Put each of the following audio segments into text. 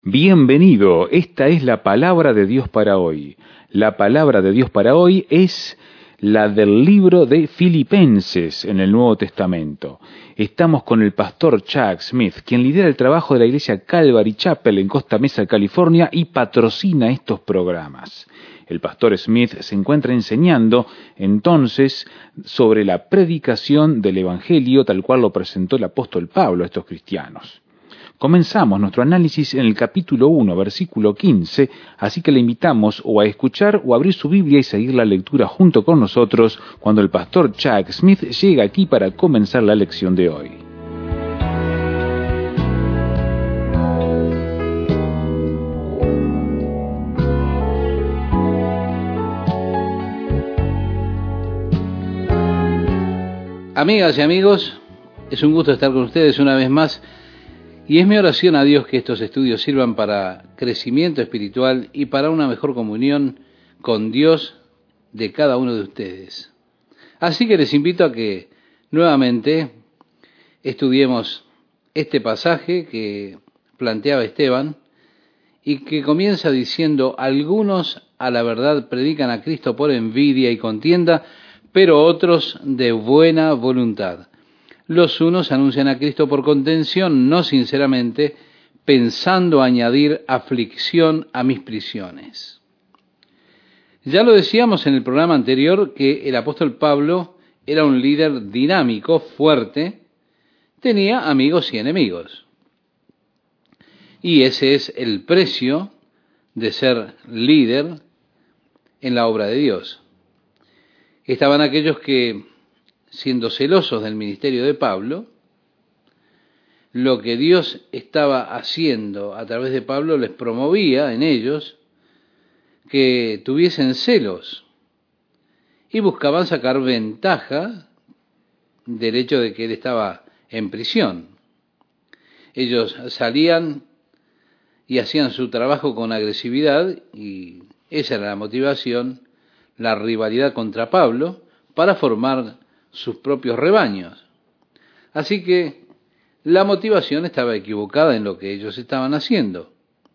Bienvenido, esta es la palabra de Dios para hoy. La palabra de Dios para hoy es la del libro de Filipenses en el Nuevo Testamento. Estamos con el pastor Chuck Smith, quien lidera el trabajo de la iglesia Calvary Chapel en Costa Mesa, California, y patrocina estos programas. El pastor Smith se encuentra enseñando entonces sobre la predicación del Evangelio tal cual lo presentó el apóstol Pablo a estos cristianos. Comenzamos nuestro análisis en el capítulo 1, versículo 15, así que le invitamos o a escuchar o a abrir su Biblia y seguir la lectura junto con nosotros cuando el pastor Chuck Smith llega aquí para comenzar la lección de hoy. Amigas y amigos, es un gusto estar con ustedes una vez más. Y es mi oración a Dios que estos estudios sirvan para crecimiento espiritual y para una mejor comunión con Dios de cada uno de ustedes. Así que les invito a que nuevamente estudiemos este pasaje que planteaba Esteban y que comienza diciendo: algunos a la verdad predican a Cristo por envidia y contienda, pero otros de buena voluntad. Los unos anuncian a Cristo por contención, no sinceramente, pensando añadir aflicción a mis prisiones. Ya lo decíamos en el programa anterior que el apóstol Pablo era un líder dinámico, fuerte, tenía amigos y enemigos. Y ese es el precio de ser líder en la obra de Dios. Estaban aquellos que, siendo celosos del ministerio de Pablo, lo que Dios estaba haciendo a través de Pablo les promovía en ellos que tuviesen celos y buscaban sacar ventaja del hecho de que él estaba en prisión. Ellos salían y hacían su trabajo con agresividad y esa era la motivación, la rivalidad contra Pablo para formar sus propios rebaños. Así que la motivación estaba equivocada en lo que ellos estaban haciendo.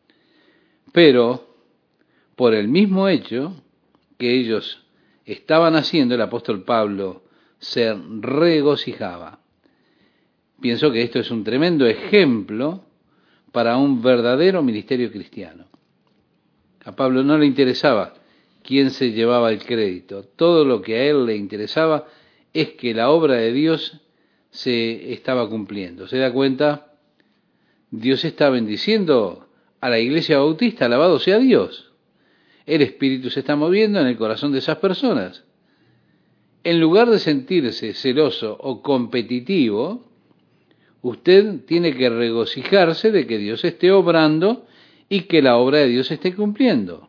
Pero por el mismo hecho que ellos estaban haciendo, el apóstol Pablo se regocijaba. Pienso que esto es un tremendo ejemplo para un verdadero ministerio cristiano. A Pablo no le interesaba quién se llevaba el crédito. Todo lo que a él le interesaba es que la obra de Dios se estaba cumpliendo. ¿Se da cuenta? Dios está bendiciendo a la iglesia bautista, alabado sea Dios. El Espíritu se está moviendo en el corazón de esas personas. En lugar de sentirse celoso o competitivo, usted tiene que regocijarse de que Dios esté obrando y que la obra de Dios esté cumpliendo.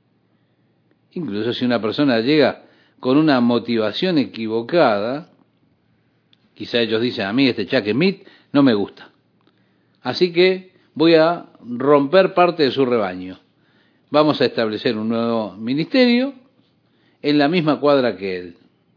Incluso si una persona llega con una motivación equivocada, quizá ellos dicen: a mí este Chuck Smith no me gusta, así que voy a romper parte de su rebaño. Vamos a establecer un nuevo ministerio en la misma cuadra que él.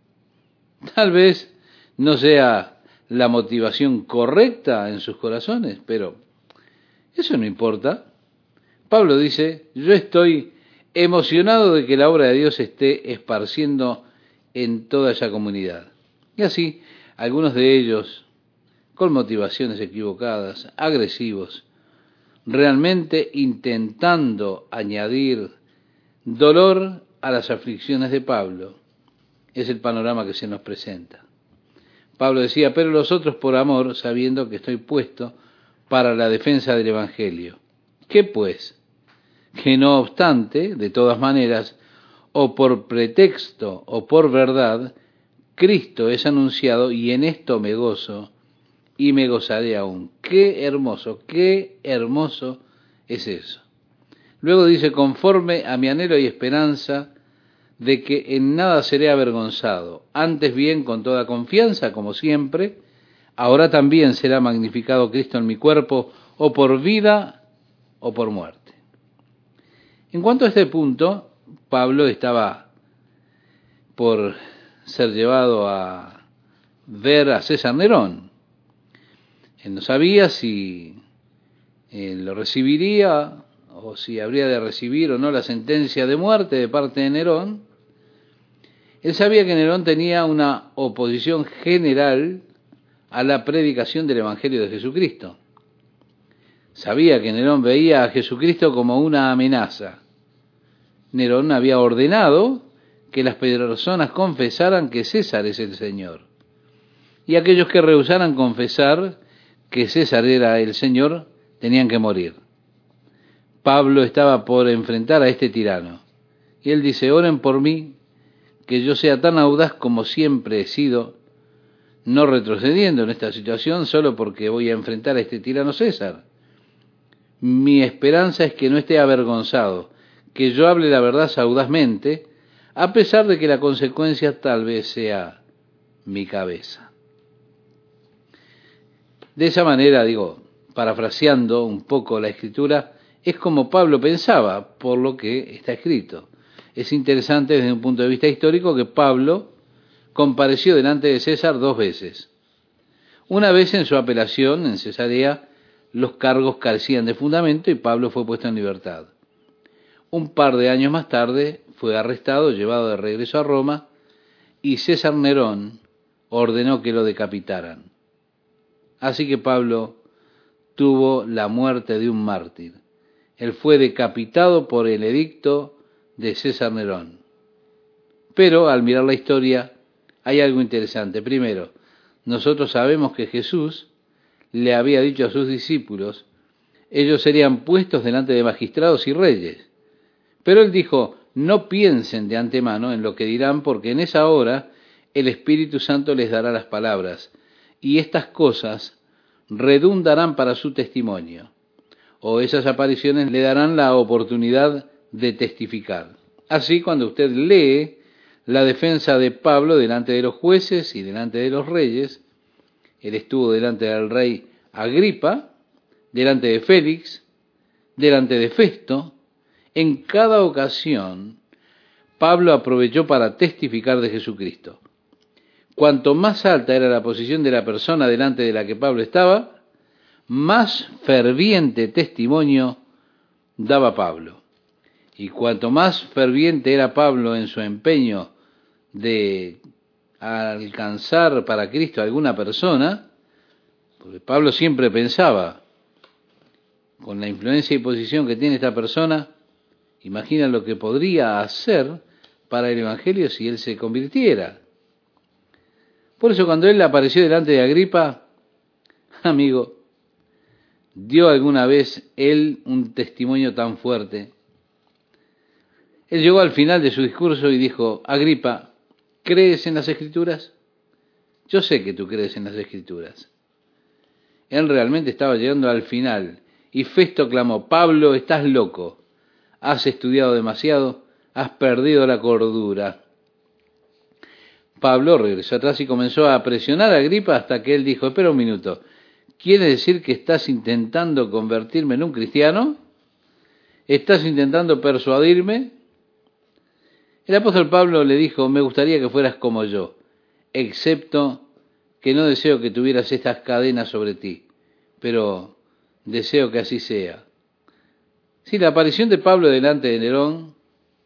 Tal vez no sea la motivación correcta en sus corazones, pero eso no importa. Pablo dice: yo estoy emocionado de que la obra de Dios se esté esparciendo en toda esa comunidad. Y así, algunos de ellos, con motivaciones equivocadas, agresivos, realmente intentando añadir dolor a las aflicciones de Pablo, es el panorama que se nos presenta. Pablo decía: pero los otros por amor, sabiendo que estoy puesto para la defensa del Evangelio. ¿Qué pues? Que no obstante, de todas maneras, o por pretexto o por verdad, Cristo es anunciado, y en esto me gozo y me gozaré aún. Qué hermoso es eso. Luego dice: conforme a mi anhelo y esperanza de que en nada seré avergonzado, antes bien con toda confianza, como siempre, ahora también será magnificado Cristo en mi cuerpo, o por vida o por muerte. En cuanto a este punto, Pablo estaba por ser llevado a ver a César Nerón. Él no sabía si lo recibiría, o si habría de recibir o no la sentencia de muerte de parte de Nerón. Él sabía que Nerón tenía una oposición general a la predicación del Evangelio de Jesucristo. Sabía que Nerón veía a Jesucristo como una amenaza. Nerón había ordenado que las personas confesaran que César es el Señor. Y aquellos que rehusaran confesar que César era el Señor tenían que morir. Pablo estaba por enfrentar a este tirano. Y él dice, oren por mí, que yo sea tan audaz como siempre he sido, no retrocediendo en esta situación solo porque voy a enfrentar a este tirano César. Mi esperanza es que no esté avergonzado, que yo hable la verdad audazmente, a pesar de que la consecuencia tal vez sea mi cabeza. De esa manera, parafraseando un poco la Escritura, es como Pablo pensaba por lo que está escrito. Es interesante desde un punto de vista histórico que Pablo compareció delante de César 2 veces. Una vez en su apelación en Cesarea, los cargos carecían de fundamento y Pablo fue puesto en libertad. Un par de años más tarde fue arrestado, llevado de regreso a Roma, y César Nerón ordenó que lo decapitaran. Así que Pablo tuvo la muerte de un mártir. Él fue decapitado por el edicto de César Nerón. Pero al mirar la historia hay algo interesante. Primero, nosotros sabemos que Jesús le había dicho a sus discípulos, ellos serían puestos delante de magistrados y reyes. Pero él dijo, no piensen de antemano en lo que dirán, porque en esa hora el Espíritu Santo les dará las palabras, y estas cosas redundarán para su testimonio, o esas apariciones le darán la oportunidad de testificar. Así, cuando usted lee la defensa de Pablo delante de los jueces y delante de los reyes, él estuvo delante del rey Agripa, delante de Félix, delante de Festo. En cada ocasión, Pablo aprovechó para testificar de Jesucristo. Cuanto más alta era la posición de la persona delante de la que Pablo estaba, más ferviente testimonio daba Pablo. Y cuanto más ferviente era Pablo en su empeño de alcanzar para Cristo a alguna persona, porque Pablo siempre pensaba, con la influencia y posición que tiene esta persona, imagina lo que podría hacer para el Evangelio si él se convirtiera. Por eso cuando él apareció delante de Agripa, amigo, dio alguna vez él un testimonio tan fuerte. Él llegó al final de su discurso y dijo, Agripa, ¿crees en las Escrituras? Yo sé que tú crees en las Escrituras. Él realmente estaba llegando al final y Festo clamó, Pablo, estás loco, has estudiado demasiado, has perdido la cordura. Pablo regresó atrás y comenzó a presionar a Agripa hasta que él dijo, espera un minuto, ¿quiere decir que estás intentando convertirme en un cristiano? ¿Estás intentando persuadirme? El apóstol Pablo le dijo, me gustaría que fueras como yo, excepto que no deseo que tuvieras estas cadenas sobre ti, pero deseo que así sea. Sí, la aparición de Pablo delante de Nerón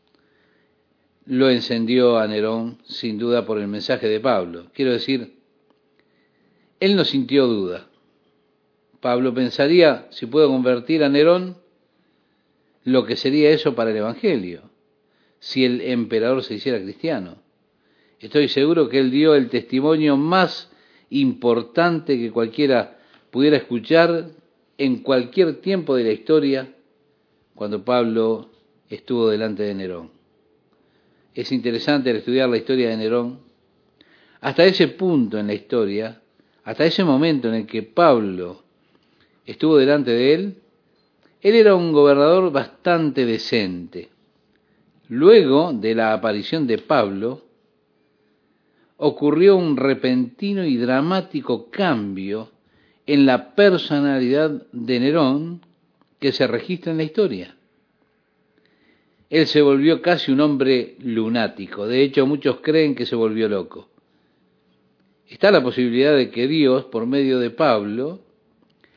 lo encendió a Nerón, sin duda, por el mensaje de Pablo. Quiero decir, él no sintió duda. Pablo pensaría, si puedo convertir a Nerón, lo que sería eso para el Evangelio, si el emperador se hiciera cristiano. Estoy seguro que él dio el testimonio más importante que cualquiera pudiera escuchar en cualquier tiempo de la historia cuando Pablo estuvo delante de Nerón. Es interesante al estudiar la historia de Nerón, hasta ese punto en la historia, hasta ese momento en el que Pablo estuvo delante de él era un gobernador bastante decente. Luego de la aparición de Pablo, ocurrió un repentino y dramático cambio en la personalidad de Nerón que se registra en la historia. Él se volvió casi un hombre lunático. De hecho, muchos creen que se volvió loco. Está la posibilidad de que Dios, por medio de Pablo,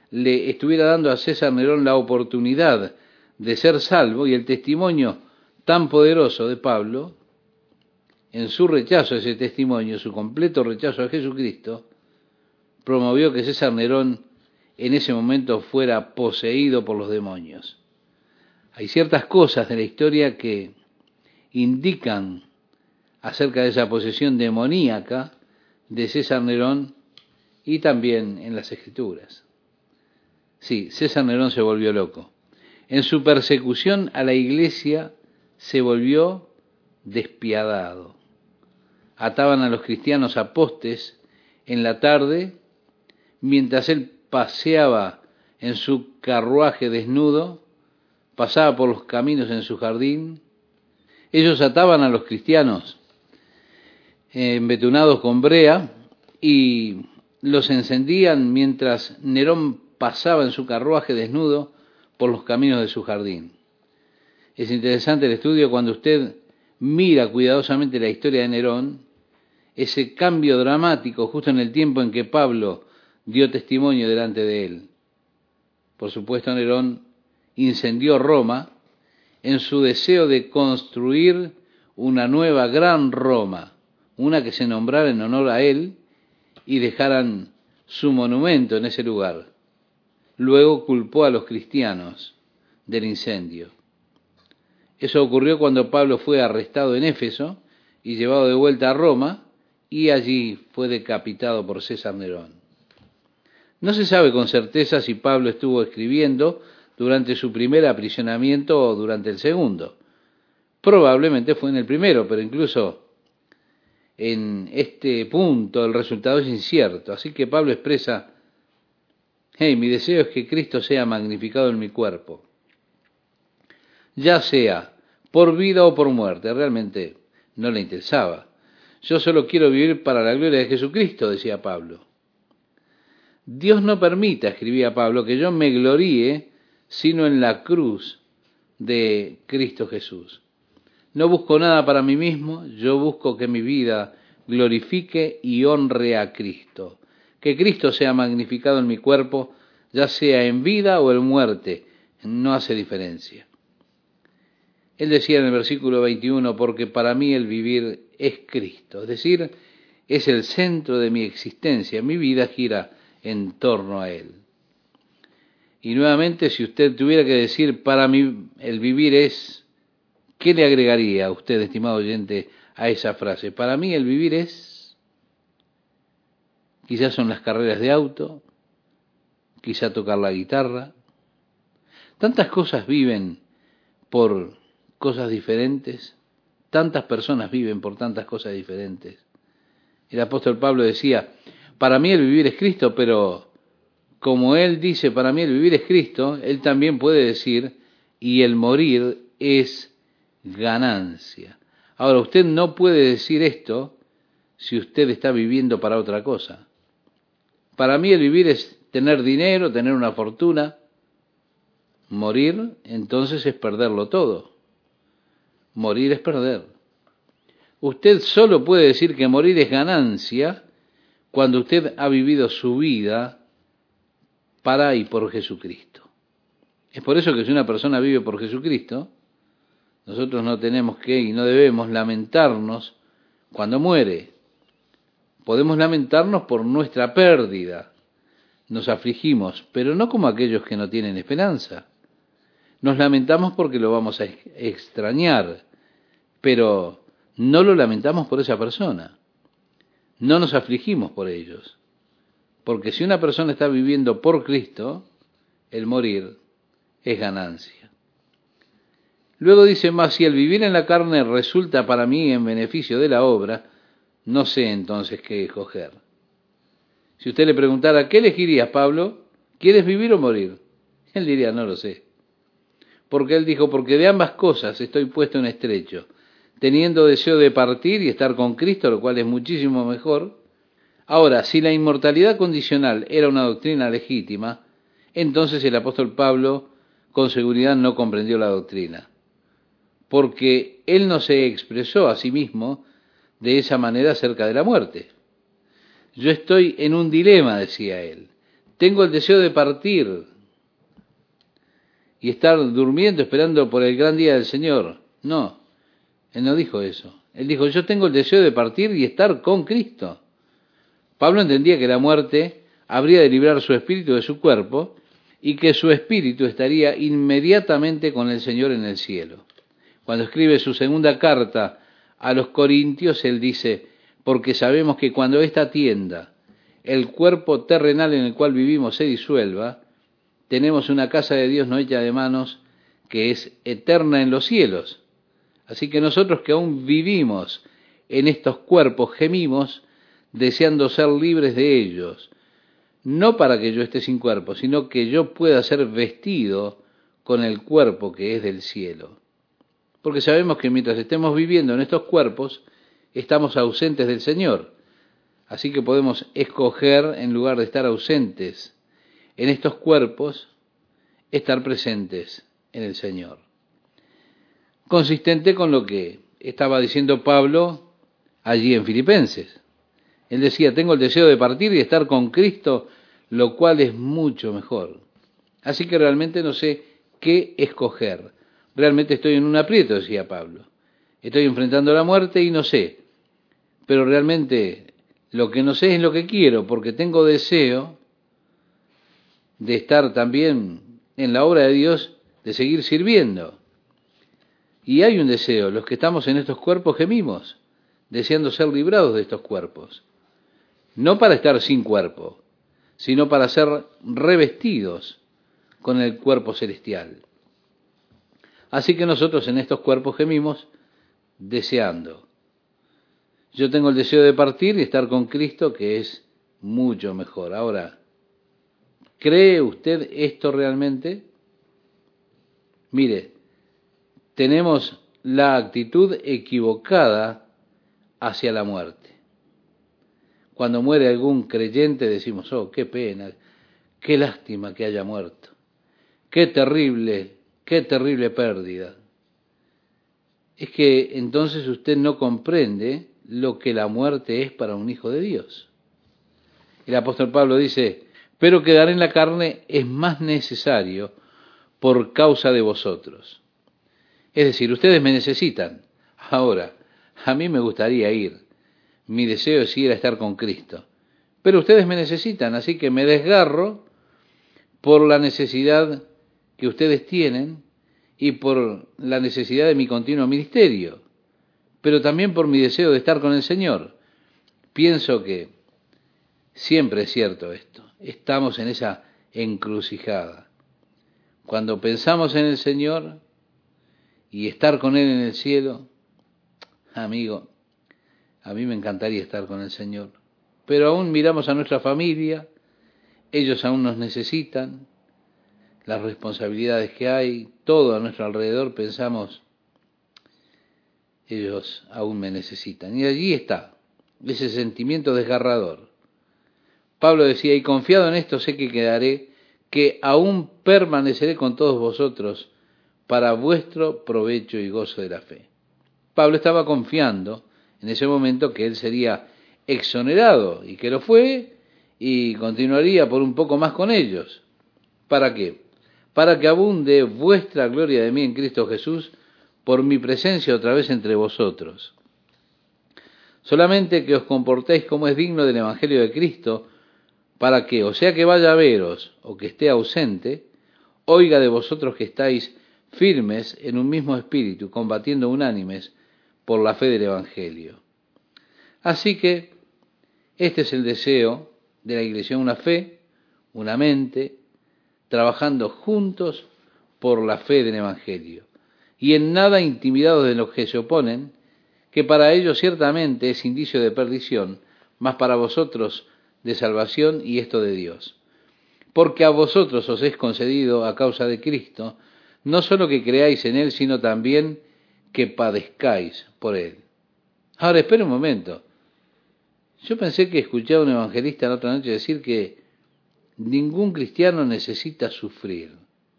le estuviera dando a César Nerón la oportunidad de ser salvo, y el testimonio tan poderoso de Pablo, en su rechazo a ese testimonio, su completo rechazo a Jesucristo, promovió que César Nerón en ese momento fuera poseído por los demonios. Hay ciertas cosas de la historia que indican acerca de esa posesión demoníaca de César Nerón y también en las Escrituras. Sí, César Nerón se volvió loco. En su persecución a la iglesia se volvió despiadado. Ataban a los cristianos a postes en la tarde mientras él paseaba en su carruaje desnudo, pasaba por los caminos en su jardín. Ellos ataban a los cristianos embetunados con brea y los encendían mientras Nerón pasaba en su carruaje desnudo por los caminos de su jardín. Es interesante el estudio cuando usted mira cuidadosamente la historia de Nerón, ese cambio dramático justo en el tiempo en que Pablo dio testimonio delante de él. Por supuesto, Nerón incendió Roma en su deseo de construir una nueva gran Roma, una que se nombrara en honor a él y dejaran su monumento en ese lugar. Luego culpó a los cristianos del incendio. Eso ocurrió cuando Pablo fue arrestado en Éfeso y llevado de vuelta a Roma, y allí fue decapitado por César Nerón. No se sabe con certeza si Pablo estuvo escribiendo durante su primer aprisionamiento o durante el segundo. Probablemente fue en el primero, pero incluso en este punto el resultado es incierto. Así que Pablo expresa: mi deseo es que Cristo sea magnificado en mi cuerpo, ya sea por vida o por muerte. Realmente no le interesaba. Yo solo quiero vivir para la gloria de Jesucristo, decía Pablo. Dios no permita, escribía Pablo, que yo me gloríe sino en la cruz de Cristo Jesús. No busco nada para mí mismo, yo busco que mi vida glorifique y honre a Cristo. Que Cristo sea magnificado en mi cuerpo, ya sea en vida o en muerte, no hace diferencia. Él decía en el versículo 21, porque para mí el vivir es Cristo, es decir, es el centro de mi existencia, mi vida gira en torno a Él. Y nuevamente, si usted tuviera que decir para mí el vivir es, ¿qué le agregaría a usted, estimado oyente, a esa frase? Para mí el vivir es, quizás son las carreras de auto, quizá tocar la guitarra. Tantas cosas viven por cosas diferentes, tantas personas viven por tantas cosas diferentes. El apóstol Pablo decía, para mí el vivir es Cristo, pero como él dice, para mí el vivir es Cristo, él también puede decir, y el morir es ganancia. Ahora, usted no puede decir esto si usted está viviendo para otra cosa. Para mí el vivir es tener dinero, tener una fortuna. Morir, entonces, es perderlo todo. Morir es perder. Usted solo puede decir que morir es ganancia cuando usted ha vivido su vida para y por Jesucristo. Es por eso que si una persona vive por Jesucristo, nosotros no tenemos que y no debemos lamentarnos cuando muere. Podemos lamentarnos por nuestra pérdida, nos afligimos, pero no como aquellos que no tienen esperanza. Nos lamentamos porque lo vamos a extrañar, pero no lo lamentamos por esa persona. No nos afligimos por ellos. Porque si una persona está viviendo por Cristo, el morir es ganancia. Luego dice más, si el vivir en la carne resulta para mí en beneficio de la obra, no sé entonces qué escoger. Si usted le preguntara, ¿qué elegirías, Pablo? ¿Quieres vivir o morir? Él diría, no lo sé. Porque él dijo, porque de ambas cosas estoy puesto en estrecho, teniendo deseo de partir y estar con Cristo, lo cual es muchísimo mejor. Ahora, si la inmortalidad condicional era una doctrina legítima, entonces el apóstol Pablo con seguridad no comprendió la doctrina, porque él no se expresó a sí mismo de esa manera acerca de la muerte. Yo estoy en un dilema, decía él. tengo el deseo de partir y estar durmiendo esperando por el gran día del Señor. No, él no dijo eso. Él dijo, yo tengo el deseo de partir y estar con Cristo. Pablo entendía que la muerte habría de librar su espíritu de su cuerpo y que su espíritu estaría inmediatamente con el Señor en el cielo. Cuando escribe su segunda carta a los Corintios, él dice, porque sabemos que cuando esta tienda, el cuerpo terrenal en el cual vivimos, se disuelva, tenemos una casa de Dios no hecha de manos, que es eterna en los cielos. Así que nosotros que aún vivimos en estos cuerpos, gemimos, deseando ser libres de ellos, no para que yo esté sin cuerpo, sino que yo pueda ser vestido con el cuerpo que es del cielo. Porque sabemos que mientras estemos viviendo en estos cuerpos, estamos ausentes del Señor. Así que podemos escoger, en lugar de estar ausentes en estos cuerpos, estar presentes en el Señor. Consistente con lo que estaba diciendo Pablo allí en Filipenses. Él decía, tengo el deseo de partir y estar con Cristo, lo cual es mucho mejor. Así que realmente no sé qué escoger. Realmente estoy en un aprieto, decía Pablo. Estoy enfrentando la muerte y no sé. Pero realmente lo que no sé es lo que quiero, porque tengo deseo de estar también en la obra de Dios, de seguir sirviendo. Y hay un deseo, los que estamos en estos cuerpos gemimos, deseando ser librados de estos cuerpos. No para estar sin cuerpo, sino para ser revestidos con el cuerpo celestial. Así que nosotros en estos cuerpos gemimos deseando. Yo tengo el deseo de partir y estar con Cristo, que es mucho mejor. Ahora, ¿cree usted esto realmente? Mire, tenemos la actitud equivocada hacia la muerte. Cuando muere algún creyente decimos, oh, qué pena, qué lástima que haya muerto, qué terrible pérdida. Es que entonces usted no comprende lo que la muerte es para un hijo de Dios. El apóstol Pablo dice, pero quedar en la carne es más necesario por causa de vosotros. Es decir, ustedes me necesitan. Ahora, a mí me gustaría ir. Mi deseo es ir a estar con Cristo. Pero ustedes me necesitan, así que me desgarro por la necesidad que ustedes tienen y por la necesidad de mi continuo ministerio, pero también por mi deseo de estar con el Señor. Pienso que siempre es cierto esto. Estamos en esa encrucijada. Cuando pensamos en el Señor y estar con Él en el cielo, amigo, a mí me encantaría estar con el Señor. Pero aún miramos a nuestra familia, ellos aún nos necesitan, las responsabilidades que hay, todo a nuestro alrededor, pensamos, ellos aún me necesitan. Y allí está, ese sentimiento desgarrador. Pablo decía, y confiado en esto sé que quedaré, que aún permaneceré con todos vosotros para vuestro provecho y gozo de la fe. Pablo estaba confiando en ese momento que él sería exonerado, y que lo fue, y continuaría por un poco más con ellos. ¿Para qué? Para que abunde vuestra gloria de mí en Cristo Jesús, por mi presencia otra vez entre vosotros. Solamente que os comportéis como es digno del Evangelio de Cristo, para que, o sea que vaya a veros, o que esté ausente, oiga de vosotros que estáis firmes en un mismo espíritu, combatiendo unánimes por la fe del Evangelio. Así que este es el deseo de la Iglesia, una fe, una mente, trabajando juntos por la fe del Evangelio, y en nada intimidados de los que se oponen, que para ellos ciertamente es indicio de perdición, mas para vosotros de salvación, y esto de Dios. Porque a vosotros os es concedido a causa de Cristo, no solo que creáis en Él, sino también que padezcáis por Él. Ahora, espera un momento. Yo pensé que escuché a un evangelista la otra noche decir que ningún cristiano necesita sufrir,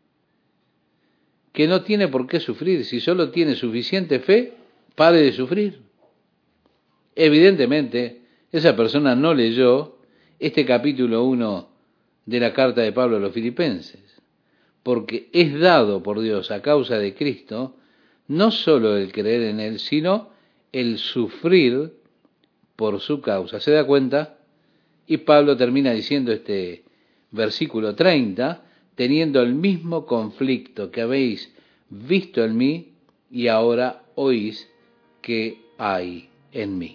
que no tiene por qué sufrir, si solo tiene suficiente fe, pare de sufrir. Evidentemente, esa persona no leyó este capítulo 1 de la carta de Pablo a los Filipenses, porque es dado por Dios a causa de Cristo no solo el creer en Él, sino el sufrir por su causa. ¿Se da cuenta? Y Pablo termina diciendo este versículo 30, teniendo el mismo conflicto que habéis visto en mí y ahora oís que hay en mí.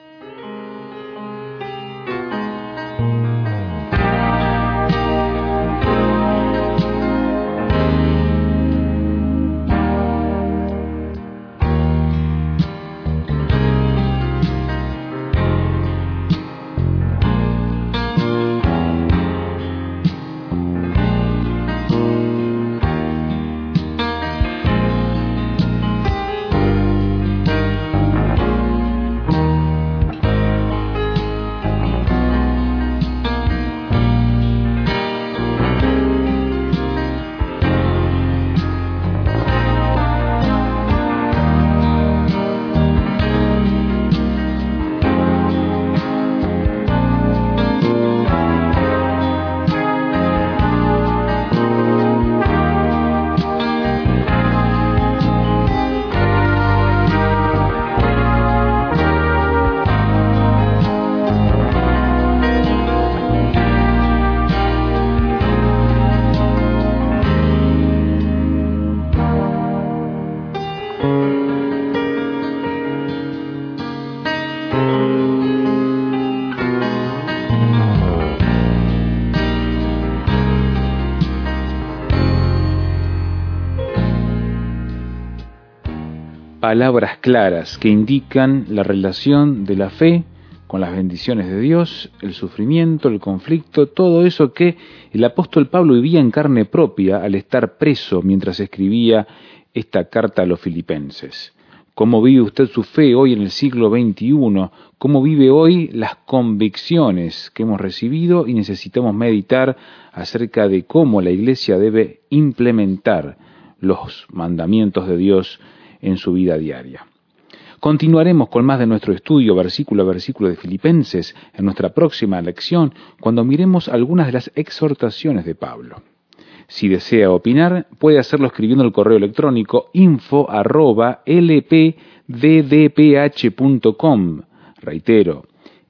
Palabras claras que indican la relación de la fe con las bendiciones de Dios, el sufrimiento, el conflicto, todo eso que el apóstol Pablo vivía en carne propia al estar preso mientras escribía esta carta a los filipenses. ¿Cómo vive usted su fe hoy en el siglo XXI? ¿Cómo vive hoy las convicciones que hemos recibido y necesitamos meditar acerca de cómo la Iglesia debe implementar los mandamientos de Dios en su vida diaria? Continuaremos con más de nuestro estudio versículo a versículo de Filipenses en nuestra próxima lección, cuando miremos algunas de las exhortaciones de Pablo. Si desea opinar, puede hacerlo escribiendo el correo electrónico info@lpddph.com. Reitero,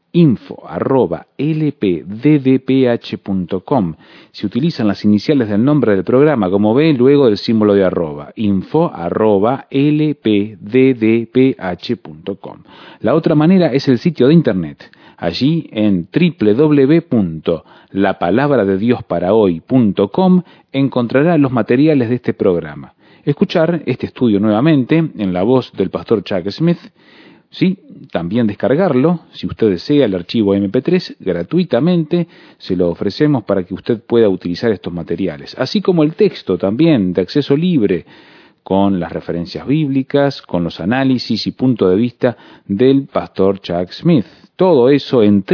info@lpddph.com. Se utilizan las iniciales del nombre del programa, como ve, luego del símbolo de arroba, info@lpddph.com. La otra manera es el sitio de internet. Allí en www.lapalabradediosParaHoy.com encontrará los materiales de este programa. Escuchar este estudio nuevamente en la voz del pastor Chuck Smith. Sí, también descargarlo, si usted desea, el archivo MP3, gratuitamente se lo ofrecemos para que usted pueda utilizar estos materiales, así como el texto también de acceso libre, con las referencias bíblicas, con los análisis y punto de vista del pastor Chuck Smith. Todo eso en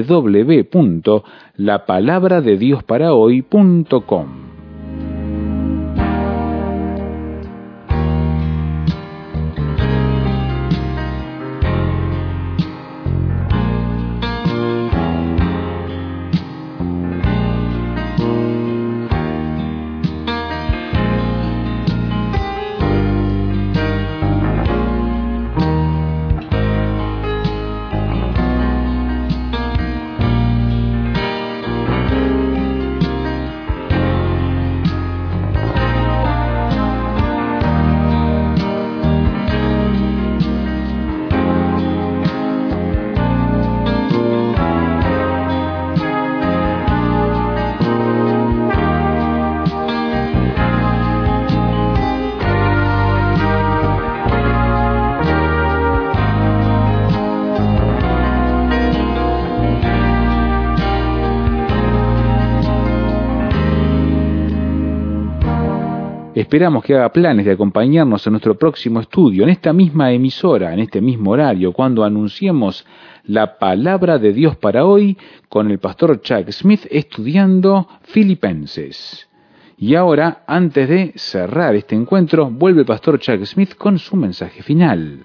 www.lapalabradediosParaHoy.com. Esperamos que haga planes de acompañarnos en nuestro próximo estudio, en esta misma emisora, en este mismo horario, cuando anunciemos la palabra de Dios para hoy con el pastor Chuck Smith estudiando Filipenses. Y ahora, antes de cerrar este encuentro, vuelve el pastor Chuck Smith con su mensaje final.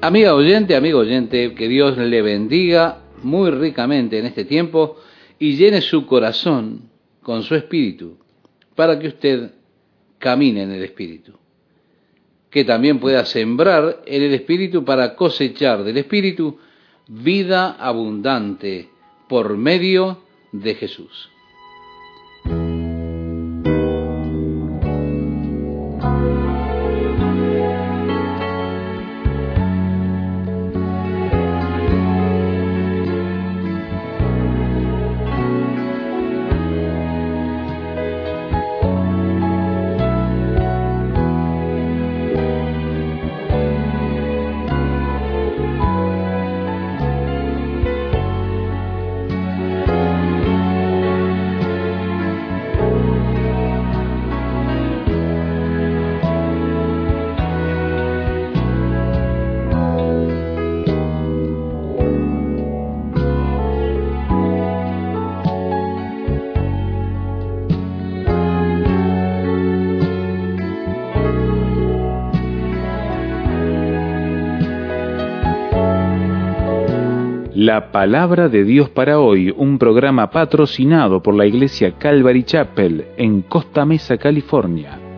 Amiga oyente, amigo oyente, que Dios le bendiga muy ricamente en este tiempo y llene su corazón con su espíritu para que usted camine en el espíritu. Que también pueda sembrar en el espíritu para cosechar del espíritu vida abundante por medio de Jesús. La Palabra de Dios para hoy, un programa patrocinado por la Iglesia Calvary Chapel en Costa Mesa, California.